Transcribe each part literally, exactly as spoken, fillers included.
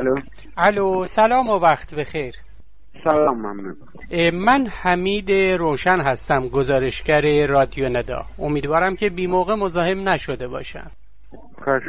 الو الو سلام و وقت بخیر. سلام، ممنون. من حمید روشن هستم، گزارشگر رادیو ندا. امیدوارم که بی موقع مزاحم نشده باشم. خوش.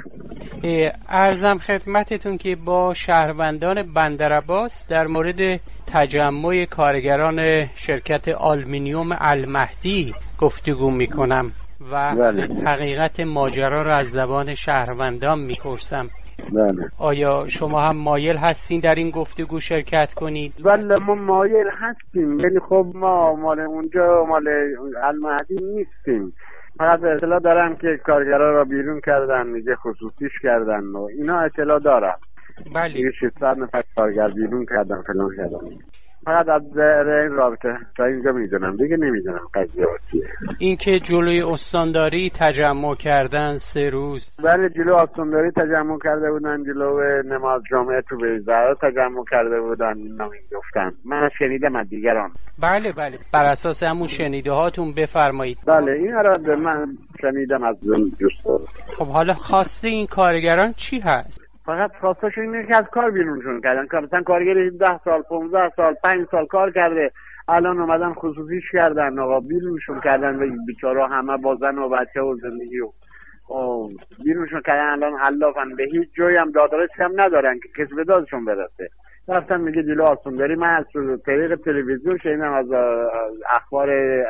عرضم خدمتتون که با شهروندان بندرعباس در مورد تجمع کارگران شرکت آلومینیوم المهدی گفتگو میکنم و بله. حقیقت ماجرا را از زبان شهروندان میپرسم. بله. آیا شما هم مایل هستین در این گفتگو شرکت کنید؟ بله، ما مایل هستیم، ولی خب ما مال اونجا مال المهدی نیستیم. فقط اطلاع دارم که کارگرها را بیرون کردن، میگه خصوصیش کردن و اینا اطلاع دارم. بله. میگه ششصد نفر کارگر بیرون کردن فلان کردن. فقط از این رابطه تا اینجا میدونم، دیگه نمیدونم قضیه چیه. این که جلوی استانداری تجمع کردن سه روز. بله، جلو استانداری تجمع کرده بودن، جلو نماز جامعه تو بیزهرا تجمع کرده بودن. اینا میگفتن، من شنیدم از دیگران. بله بله، بر اساس همون شنیده هاتون بفرمایید. بله، این را من شنیدم از دوستان. خب حالا خواسته این کارگران چی هست؟ فقط خواستشون اینه که از کار بیرونشون کردن. که مثلا کارگر ده سال، پانزده سال، پنج سال کار کرده، الان اومدن خصوصیش کردن، آقا بیرونشون کردن و بیچارا همه با زن و بچه و زندگی و بیرونشون کردن. الان علافن، به هیچ جایی هم دادرسی هم ندارن که کسی به دادشون برسه. رفتن میگه جلو آستانداری. من از طریق تلویزیون شنیدم از اخبار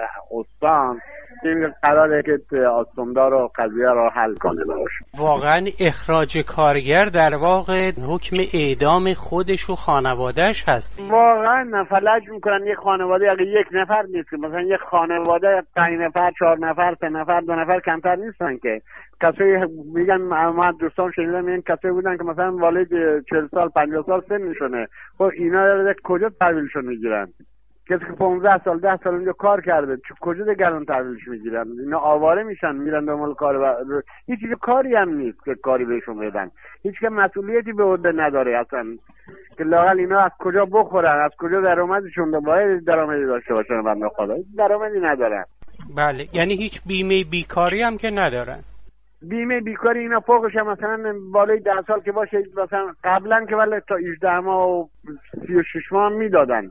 استان که قراره که آستاندار و قضیه رو حل کنه باشه. واقعا اخراج کارگر در واقع حکم اعدام خودش و خانوادهش هست. واقعا فلج میکنن. یک خانواده اگه یک نفر نیست، مثلا یک خانواده پنج نفر، چهار نفر، سه نفر، دو نفر کمتر نیستن که. کسایی میگن، ما دوستان شنیدم این کسایی بودن که مثلا والد چهل سال پنجاه سال سنشونه. خب اینا کجا تحویلشون میگیرن؟ کسی که پانزده سال ده سال اونجا کار کرده کجا دیگران تحویلش میگیرن؟ اینا آواره میشن، میرن دنبال کار و هیچ کاری هم نیست که کاری بهشون بدن. هیچ که مسئولیتی به عهده نداره اصلا که لااقل اینا از کجا بخورن، از کجا درآمدشون. باید درآمدی داشته باشن، بنده خدا هیچ درآمدی ندارن. بله، یعنی هیچ بیمه بیکاری هم که ندارن. بیمه بیکاری اینا فوقش هم مثلا بالای ده سال که باشه، مثلا قبلا که ولی تا هجده ماه و سی و شش ماه میدادن،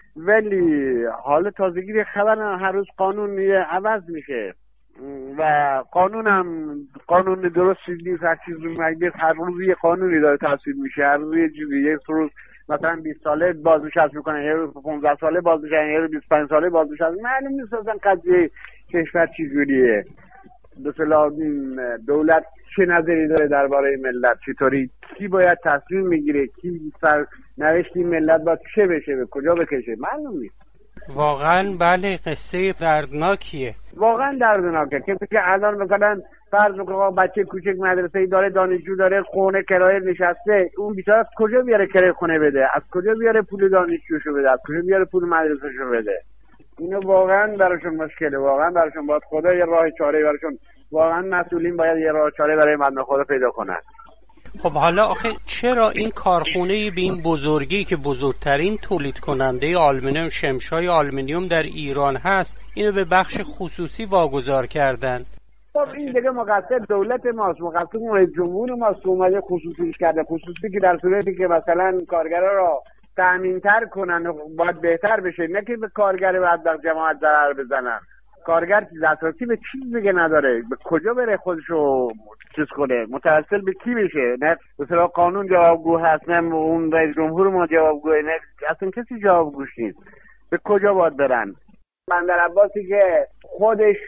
ولی حال تازگی خبر هر روز قانون عوض میشه و قانون هم قانون درستی نیست. هر چیز میگه هر روز یه قانونی داره تصویب میشه، هر روز یه چیزی. یک روز مثلا بیست ساله بازنشست میکنن، یه روز پانزده ساله بازنشست، یه روز بیست و پنج ساله بازنشست. معلوم نیست اصلا قضیه کشور چجوریه. مثلا دولت چه نظری داره درباره ملت؟ چطوری کی باید تصمیم میگیره؟ کی سر نوشتی ملت باید چه بشه، به کجا بکشه؟ معلوم نیست. واقعا بله، قصه دردناکیه. واقعا دردناکه. کسی که الان مثلا فرض کنه بچه کوچک مدرسه‌ای داره، دانشجو داره، خونه کرایه نشسته، اون بیچاره از کجا بیاره کرایه خونه بده؟ از کجا بیاره پول دانشجوشو بده؟ از کجا بیاره پول مدرسه‌شو بده؟ اینو واقعا براشون مشکله. واقعا براشون باید خدا یه راه چاره براشون، واقعا مسئولین باید یه راه چاره برای بنده خدا پیدا کنن. خب حالا آخه چرا این کارخونه به این بزرگی که بزرگترین تولید کننده آلومینیوم، شمشای آلومینیوم در ایران هست، اینو به بخش خصوصی واگذار کردن؟ خب این دیگه مقصر دولت ماست، مقصر رئیس جمهور ماست که اومده خصوصیش کرده. خصوصی که در صورتی که مثلا کارگرا را تأمین‌تر کنن و باید بهتر بشه، نه که به کارگر بعد در جماعت ضرر بزنن. کارگر دسترسی به چیز دیگه نداره، به کجا بره خودشو چیز کنه؟ متوسل به کی بشه؟ نه مثلا قانون جوابگو هست، نه اون رئیس جمهور ما جوابگوه، نه اصلا کسی جوابگوش نیست. به کجا باید برن؟ بندرعباسی که خودش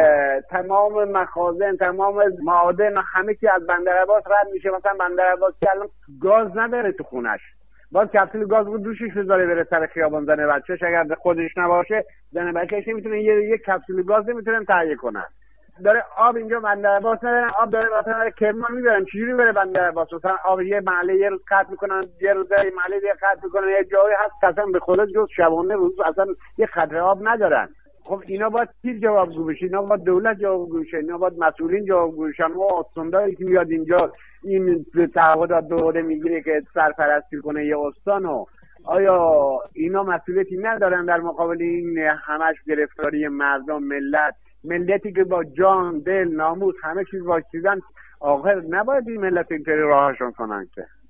تمام مخازن، تمام معادن، همه چی از بندرعباس رد میشه. مثلا بندرعباس که الان گاز نداره تو خونش، باز کپسول گاز رو دوشش بذاره بره سر خیابان. زن بچه‌ش اگر خودش نباشه، زن بچه‌ش نمیتونه یه یک کپسول گاز نمیتونن تهیه کنن. داره آب اینجا بندرعباس ندارن، آب داره مثلا کرمان میبرن. چجوری بره بندرعباس؟ مثلا آب یه محله یه روز قطع میکنن، یه روز یه محله دیگه قطع میکنن. یه جایی هست اصلا به خدا جز شبانه روز اصلا یه قطره آب ندارن. خب اینا باید کی جوابگو بشه؟ اینا باید دولت جوابگو بشه، اینا باید مسئولین جوابگو بشن. و استانداری که میاد اینجا این تعهدات دوره میگیره که سرپرستی کنه یه استانو، آیا اینا مسئولیتی ندارن در مقابل این همش گرفتاری مردم، ملت ملتی که با جان، دل، ناموس همه چیز واکسیدن؟ آخر نباید این ملت اینطوری راهشون کنن که.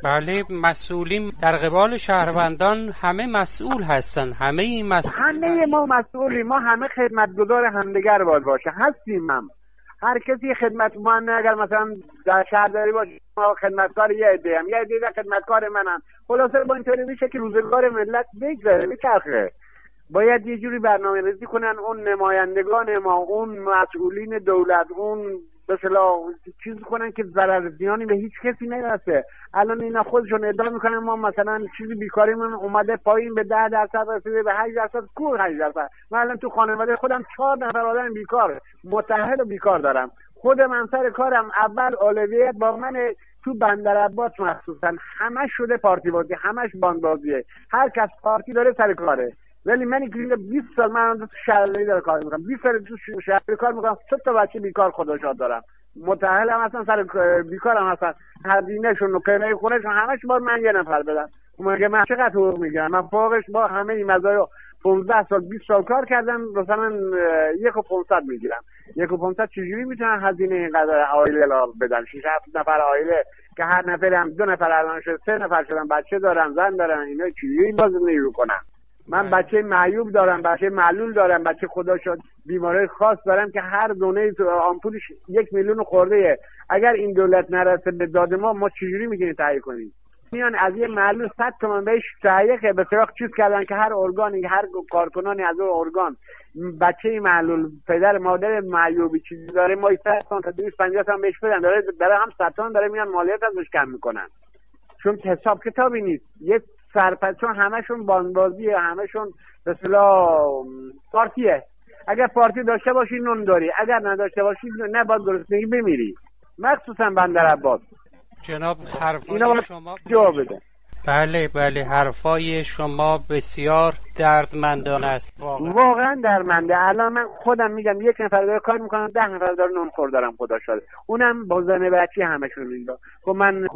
بله، مسئولین در قبال شهروندان همه مسئول هستن، همه این مسئول همه ما مسئولیم، ما همه خدمتگزار همدیگر باید باشه، هستیم. هم هر کسی خدمت من، اگر مثلا در شهرداری باشه ما خدمتکار یه عده هم، یه عده خدمتکار منم، خلاصه با اینطوری میشه که روزگار ملت بگذره بچرخه. باید یه جوری برنامه ریزی کنن اون نمایندگان ما، اون مسئولین دولت، اون به اصطلاح چیز کنن که ضرر زیانی به هیچ کسی نرسه. الان اینا خودشون ادعا میکنن ما مثلا چیزی بیکاریمون اومده پایین به ده درصد رسیده، به هشت درصد. کور هشت درصد؟ من الان تو خانواده خودم چهار نفر آدم بیکار متأهل و بیکار دارم. خودم هم سر کارم اول اولویت با من تو بندرعباس مخصوصا همش شده پارتی بازی، همش باندبازیه، هر کس پارتی داره سر کاره. ولی من که بیست سال من تو شهرداری دارم کار میکنم، بیست سال تو شهرداری کار میکنم، سه تا بچه بیکار خدا شاد دارم، متأهل هم هستن، سر بیکار هم هستن، هزینه‌شون و کرایه خونه‌شون همش باید من یه نفر بدم. اون من چقدر حقوق میگیرم؟ من فوقش با همه این مزایا پانزده سال بیست سال کار کردم، مثلا یک و پانصد میگیرم. یک و پانصد چجوری میتونن هزینه اینقدر عائله بدن؟ شش هفت نفر عائله که هر نفرم دو نفر الان شد سه نفر شدن، بچه دارن، زن دارن، اینا چجوری باز نیرو کنن؟ من بچه معیوب دارم، بچه معلول دارم، بچه خدا شد بیماری خاص دارم که هر دونه آمپولش یک میلیون خورده. اگر این دولت نرسه به داد ما، ما چجوری میگیم تهیه کنیم؟ میان از یه معلول صد تومن بهش تهیه به سراغ چیز کردن که هر ارگانی، هر کارکنانی از اون ارگان بچه معلول، پدر مادر معیوبی چیزی داره، ما صد تومن تا دویست و پنجاه تومن بهش بدن، داره داره هم صد تومن داره میان مالیات ازش کم میکنن، چون حساب کتابی نیست. یه سرپس، چون همشون باندبازیه، همشون به اصطلاح پارتیه. اگر پارتی داشته باشی نون داری، اگر نداشته باشی نه، باید گرسنگی بمیری، مخصوصا بندرعباس. جناب حرفای شما جواب بده. بله بله، حرفای شما بسیار دردمندانه است، واقعا واقعا دردمنده. الان من خودم میگم یک نفر داره کار میکنم، ده نفر داره نون خور دارم خدا شده، اونم با زن بچه همشون اینجا. خب من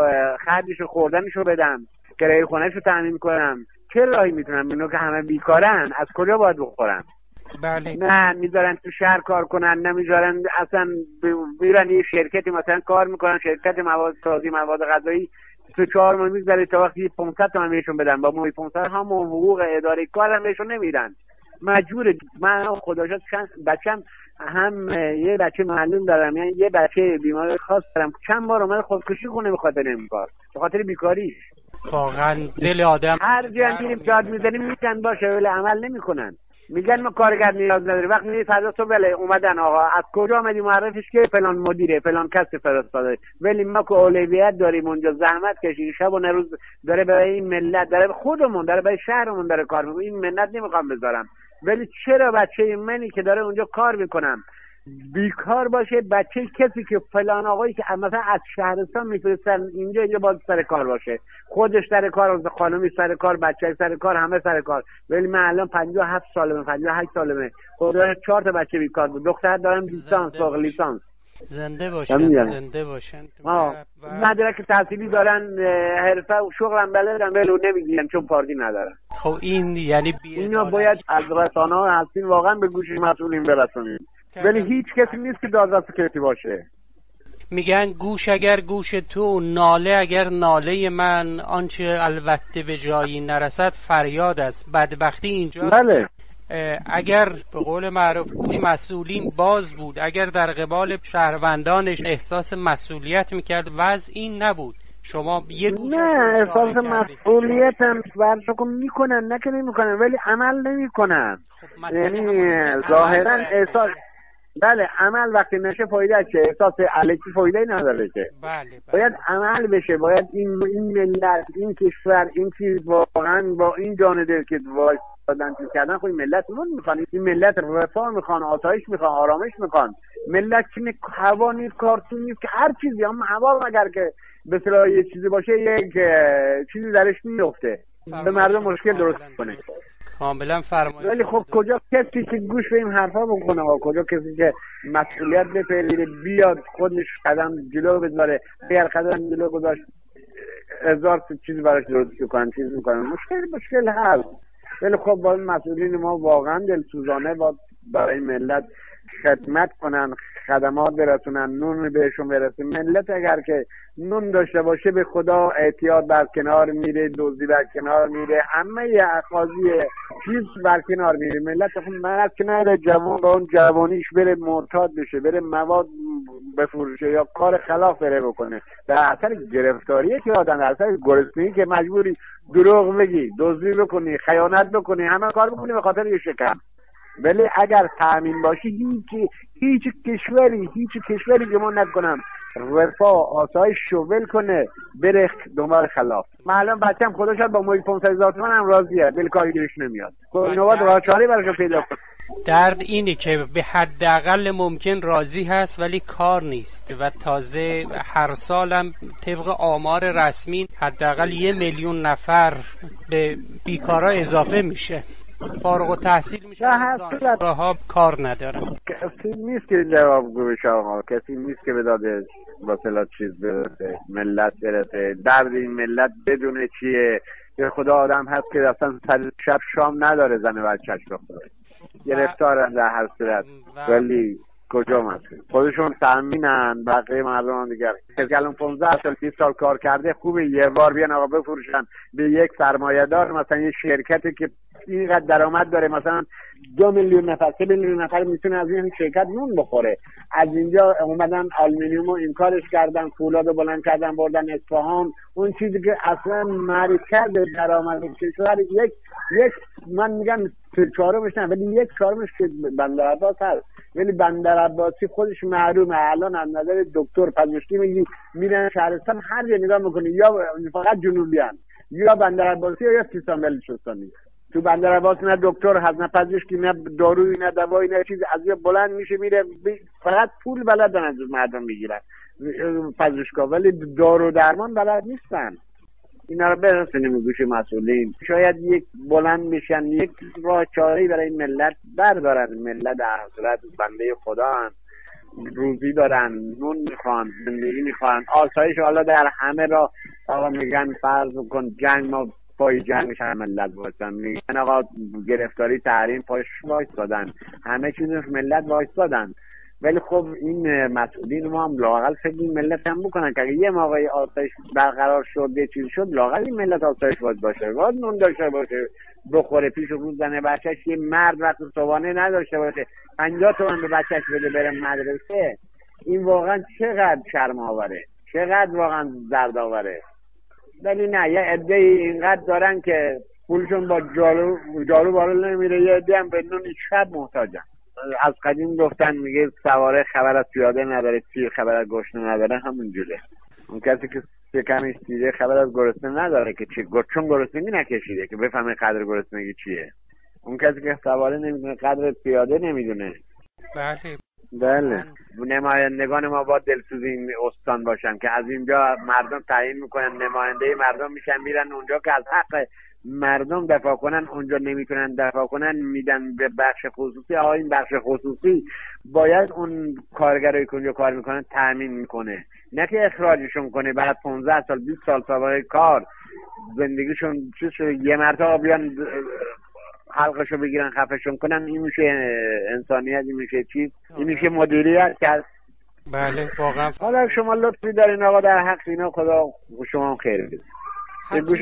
خرجشو خوردنشو بدم، کرایه خونهشو تامین کنم، چه راهی میتونم؟ اینو که همه بیکارن، از کجا باید بخورن؟ بله. نه میذارن تو شهر کار کنن، نمیذارن اصلا میرن یه شرکتی مثلا کار میکنن، شرکت مواد سازی مواد غذایی، تو چهار ماه میذاره تا وقتی پانصد تومن بهشون بدن، با موی پانصد همون حقوق اداره کار هم بهشون نمیدن. مجبوره. من خدا شد بچم هم یه بچه معلم دارم، یعنی یه بچه بیماری خاص دارم، چند بار اومد خودکشی کنه به خاطر این کار، به خاطر بیکاریش. واقعا دل آدم هر جا میریم داد میزنیم میگن باشه، ولی عمل نمیکنن. میگن ما کارگر نیاز نداریم. وقتی میری فردا صبح بله اومدن آقا از کجا آمدی معرفش که فلان مدیره فلان کس فرستاده، ولی ما که اولویت داریم اونجا، زحمت کشیدیم شب و روز، داره برای این ملت، داره خودمون، داره برای شهرمون داره کار میکنه. این منت نمیخوام بذارم، ولی چرا بچه منی که داره اونجا کار میکنم بیکار باشه؟ بچه کسی که فلان آقایی که مثلا از شهرستان میفرستن اینجا، اینجا باید سر کار باشه، خودش سر کار، خانمی سر کار، بچه سر کار، همه سر کار. ولی من الان پنجاه و هفت سالمه، پنجاه و هشت سالمه، خدا چهار تا بچه بیکار بود، دختر دارم لیسانس، فوق لیسانس. زنده باشن، زنده باشن. مدرک تحصیلی دارن، حرفه و شغلم بلدن، ولی نمیگیرن چون پارتی ندارن. خب این یعنی اینا باید از رسانه‌ها هستین واقعا به گوش مسئولین برسونید، ولی هیچ کسی نیست که دادرس کسی باشه. میگن گوش اگر گوش تو، ناله اگر ناله من، آنچه البته به جایی نرسد فریاد است. بدبختی اینجا بله. اگر به قول معروف گوش مسئولین باز بود، اگر در قبال شهروندانش احساس مسئولیت میکرد، وضع این نبود. شما یه گوش نه احساس مسئولیت هم برشکم میکنن، نه که نمیکنن، ولی عمل نمیکنن. خب یعنی ظاهرا احساس، بله عمل وقتی نشه فایده چه؟ احساس الکی فایده نداره که. بله بله. باید عمل بشه، باید این این ملت، این کشور، این چیز واقعا با این جان دل که وایسادن چیز کردن. خب این ملت اون میخوان، این ملت رفاه میخوان، آسایش میخوان، آرامش میخوان. ملت که هوا نیست، کارتون نیست، که هر چیزی هم هوا مگر که به اصطلاح یه چیزی باشه یک چیزی درش میفته به مردم مشکل درست کنه. کاملا فرمایید. ولی خب کجا کسی که گوش به این حرفا بکنه و کجا کسی که مسئولیت بپذیره بیاد خودش قدم جلو بذاره؟ اگر قدم جلو گذاشت هزار چیز براش درست میکنن، چیز میکنن، مشکل مشکل هست. ولی خب با این مسئولین ما واقعا دلسوزانه با برای ملت خدمت کنن، خدمات برسونن، نون بهشون برسه. ملت اگر که نون داشته باشه به خدا اعتیاد بر کنار میره، دزدی بر کنار میره، همه اخاذی چیز بر کنار میره. ملت خب مرد که نره جوان با اون جوانیش بره معتاد بشه، بره مواد بفروشه یا کار خلاف بره بکنه، در اثر گرفتاریه که آدم، در اثر گرسنگی که مجبوری دروغ بگی، دزدی بکنی، خیانت بکنی، همه کار بکنی به خاطر یه شکم. ولی اگر تأمین باشی هیچ هیچ کشوری هیچ کشوری گمان نکنم رفاه آسایش شوول کنه بره دنبال خلاف. من الان بچه‌م خدا شد با محیط پانصد هزار تومان هم راضیه، ولی کاری گیرش نمیاد. نوبت راه چاره براش پیدا کن. درد اینه که به حداقل ممکن راضی هست ولی کار نیست و تازه هر سالم طبق آمار رسمی حداقل یه میلیون نفر به بیکارا اضافه میشه، فارغ التحصیل میشه، دانشگاه‌ها کار ندارن. کسی نیست که جوابگو بشه آقا، کسی نیست که به داده باطلات چیز برسه، ملت برسه. درد این ملت بدون چیه؟ یه خدا آدم هست که اصلا سر شب شام نداره زن بچه‌ش رو خونه، گرفتارن در هر صورت، ولی کجا مسئول خودشون تأمینن، بقیه مردم دیگر. کسی الان پانزده سال بیست سال کار کرده خوبه یه بار بیان آقا بفروشن به یک سرمایه‌دار، مثلا یه شرکتی که اینقدر درآمد داره، مثلا دو میلیون نفر سه میلیون نفر میتونه از این شرکت نون بخوره. از اینجا اومدن آلومینیوم رو این کارش کردن، فولاد بلند کردن بردن اصفهان، اون چیزی که اصلا مرکز درآمد کشور یک یک من میگم سه چهارمش نه ولی یک چهارمش که بندر عباس هست، ولی بندر عباسی خودش معلومه الان از نظر دکتر پزشکی میگی میرن شهرستان هر جا نگاه میکنی یا فقط جنوبیان یا بندر عباسی یا سیستان بلوچستانی. تو بندر عباس نه دکتر هست نه پزشکی نه دارویی نه دوایی نه چیز، از یه بلند میشه میره فقط پول بلدن از مردم میگیرن پزشکا، ولی دارو درمان بلد نیستن. اینا رو برسونیم گوش مسئولین، شاید یک بلند میشن یک راه چاره‌ای برای ملت بردارن. ملت در صورت بنده خدا هن، روزی دارن، نون میخوان، زندگی میخوان، آسایش. حالا در همه را آقا میگن فرض کن جنگ، ما پای جنگش هم ملت وایستن، میگن آقا گرفتاری تحریم پایش وایستادن، همه چیز ملت وایستادن. ولی خب این مسئولین ما هم لااقل فکر این ملت هم بکنن که اگه یه موقعی آسایش برقرار شد یه چیز شد، لااقل این ملت آسایش باید باشه، باید نون داشته باشه بخوره، پیش روز زنه بچهش. یه مرد وقت صبحانه نداشته باشه پنجاه تومن به بچهش بده بره مدرسه، این واقعا چقدر شرم آوره، چقدر واقعا زرد آوره. ولی نه، یه عده اینقدر دارن که پولشون با جارو جارو بالا نمیره، یه عده هم به نون شب محتاجن. از قدیم گفتن میگه سواره خبر از پیاده نداره، تیر خبر از گشنه نداره، همون جوره. اون کسی که شکمش دیده خبر از گرسنه نداره که چی، چون گرسنگی نکشیده که بفهمه قدر گرسنگی چیه. اون کسی که سواره نمیدونه قدر پیاده نمیدونه. بله بله. نمایندگان ما با دلسوزی این استان باشن که از اینجا مردم تعیین میکنن نماینده مردم میشن، میرن اونجا که از حق مردم دفاع کنن، اونجا نمیتونن دفاع کنن میدن به بخش خصوصی. آقا این بخش خصوصی باید اون کارگرایی که اونجا کار میکنن تأمین میکنه، نه که اخراجشون کنه بعد پانزده سال بیست سال سابقه کار زندگیشون چیز شده یه مرتبه بیان حلقشو بگیرن خفشون کنن. این میشه انسانیت؟ این میشه چیز؟ این میشه مدیریت کرد؟ بله واقعا. حالا شما لطفی دارین آقا در حق اینا، خدا شما هم خیر بده. حتما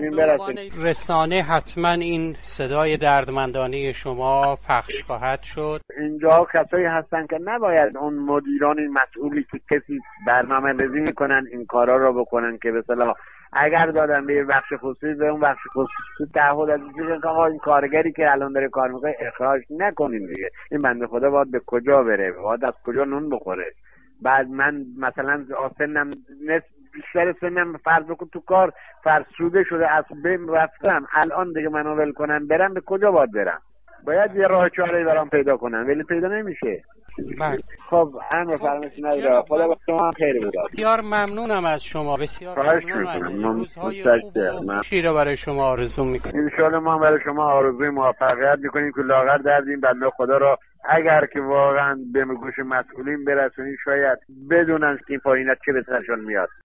به رسانه حتما این صدای دردمندانه شما پخش خواهد شد. اینجا کسایی هستن که نباید اون مدیران مسئولی که کسی برنامه ریزی میکنن این کارا رو بکنن که به اصطلاح اگر دادن به بخش خصوصی به اون بخش خصوصی تعهد از اینجوری که آقا این کارگری که الان داره کار میکنه اخراج نکنین دیگه، این بنده خدا باید به کجا بره، باید از کجا نون بخوره. بعد من مثلا سنم نصف بیشتر سنم فرض بکن تو کار فرسوده شده، از بین رفتم، الان دیگه منو ول کنن برم به کجا باید برم؟ باید یه راه چاره‌ای برام پیدا کنم، ولی پیدا نمیشه. بله. خب امر فرمایش نداره. خدا با شما خیر بده. بسیار ممنونم از شما، بسیار ممنونم. روزهای خوب و خوشی رو برای شما آرزو میکنم. ان شاء الله ما برای شما آرزوی موفقیت میکنیم که لاغر درد این بنده خدا رو اگر که واقعا به گوش مسئولین برسونید شاید بدونن که این پایینت چه به سرشون میاد.